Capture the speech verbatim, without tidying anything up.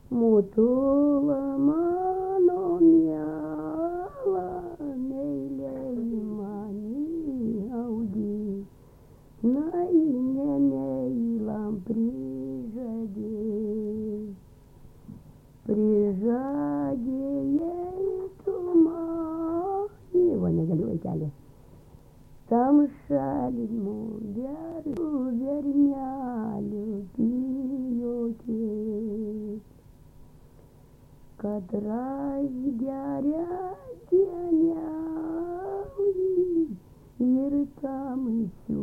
Mutula mano miela, neilei mani audi, nai neneilam prižadėjai, prižadėjai tu man, va negaliu vaikelė, tam šalimu gerų bernelių bijokit. Kad razgeria dienelį ir tamsiu